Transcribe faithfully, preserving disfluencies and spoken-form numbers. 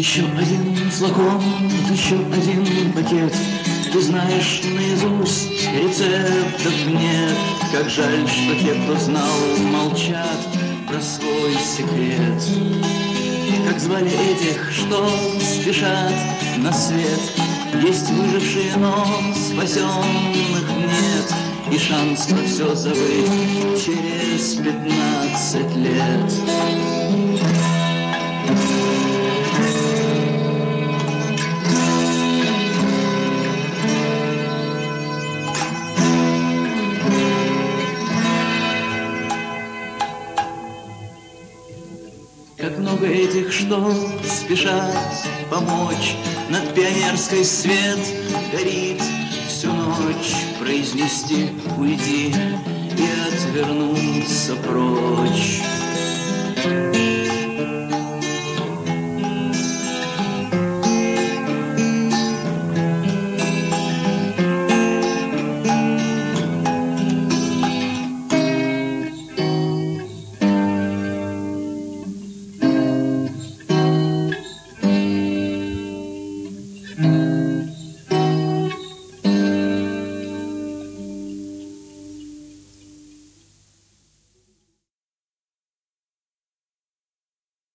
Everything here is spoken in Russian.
Еще один флакон, еще один пакет. Ты знаешь наизусть, рецептов нет. Как жаль, что те, кто знал, молчат про свой секрет. Как звали этих, что спешат на свет? Есть выжившие, но спасенных нет. И шанс про все забыть через пятнадцать лет. Как много этих, что спешат помочь. Над Пионерской свет горит всю ночь. Произнести «уйди» и отвернуться прочь.